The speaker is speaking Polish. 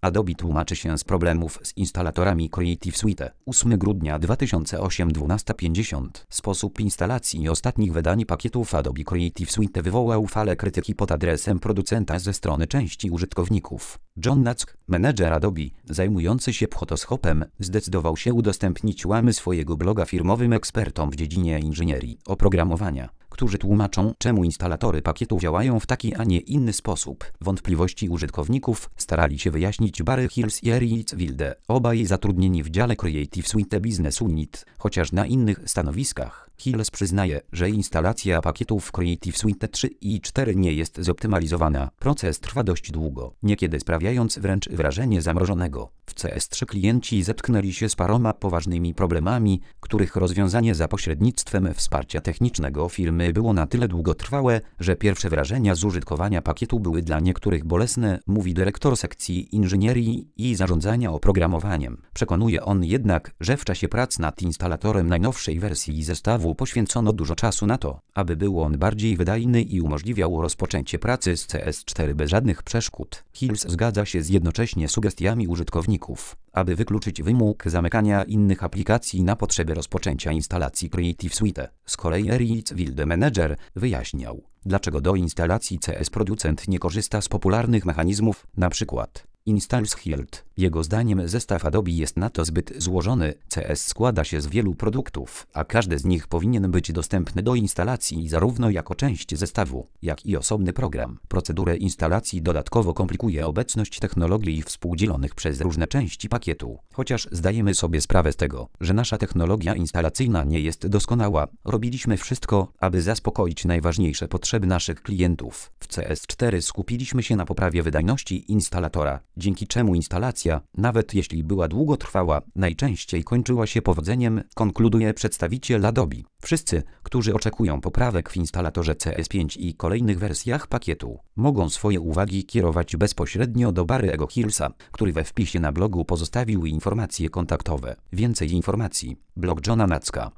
Adobe tłumaczy się z problemów z instalatorami Creative Suite. 8 grudnia 2008 12:50. Sposób instalacji ostatnich wydań pakietów Adobe Creative Suite wywołał falę krytyki pod adresem producenta ze strony części użytkowników. John Nack, menedżer Adobe, zajmujący się Photoshopem, zdecydował się udostępnić łamy swojego bloga firmowym ekspertom w dziedzinie inżynierii oprogramowania, którzy tłumaczą, czemu instalatory pakietów działają w taki, a nie inny sposób. Wątpliwości użytkowników starali się wyjaśnić Barry Hills i Eric Wilde, obaj zatrudnieni w dziale Creative Suite Business Unit, chociaż na innych stanowiskach. Hills przyznaje, że instalacja pakietów w Creative Suite 3 i 4 nie jest zoptymalizowana. Proces trwa dość długo, niekiedy sprawiając wręcz wrażenie zamrożonego. W CS3 klienci zetknęli się z paroma poważnymi problemami, których rozwiązanie za pośrednictwem wsparcia technicznego firmy było na tyle długotrwałe, że pierwsze wrażenia z użytkowania pakietu były dla niektórych bolesne, mówi dyrektor sekcji inżynierii i zarządzania oprogramowaniem. Przekonuje on jednak, że w czasie prac nad instalatorem najnowszej wersji zestawu poświęcono dużo czasu na to, aby był on bardziej wydajny i umożliwiał rozpoczęcie pracy z CS4 bez żadnych przeszkód. Hills zgadza się z jednocześnie sugestiami użytkowników, aby wykluczyć wymóg zamykania innych aplikacji na potrzeby rozpoczęcia instalacji Creative Suite. Z kolei Eric Wilde, menedżer, wyjaśniał, dlaczego do instalacji CS producent nie korzysta z popularnych mechanizmów, np. Install Shield. Jego zdaniem zestaw Adobe jest na to zbyt złożony. CS składa się z wielu produktów, a każdy z nich powinien być dostępny do instalacji zarówno jako część zestawu, jak i osobny program. Procedurę instalacji dodatkowo komplikuje obecność technologii współdzielonych przez różne części pakietu. Chociaż zdajemy sobie sprawę z tego, że nasza technologia instalacyjna nie jest doskonała, robiliśmy wszystko, aby zaspokoić najważniejsze potrzeby naszych klientów. W CS4 skupiliśmy się na poprawie wydajności instalatora, dzięki czemu instalacja, nawet jeśli była długotrwała, najczęściej kończyła się powodzeniem, konkluduje przedstawiciel Adobe. Wszyscy, którzy oczekują poprawek w instalatorze CS5 i kolejnych wersjach pakietu, mogą swoje uwagi kierować bezpośrednio do Barry'ego Hillsa, który we wpisie na blogu pozostawił informacje kontaktowe. Więcej informacji. Blog Johna Nacka.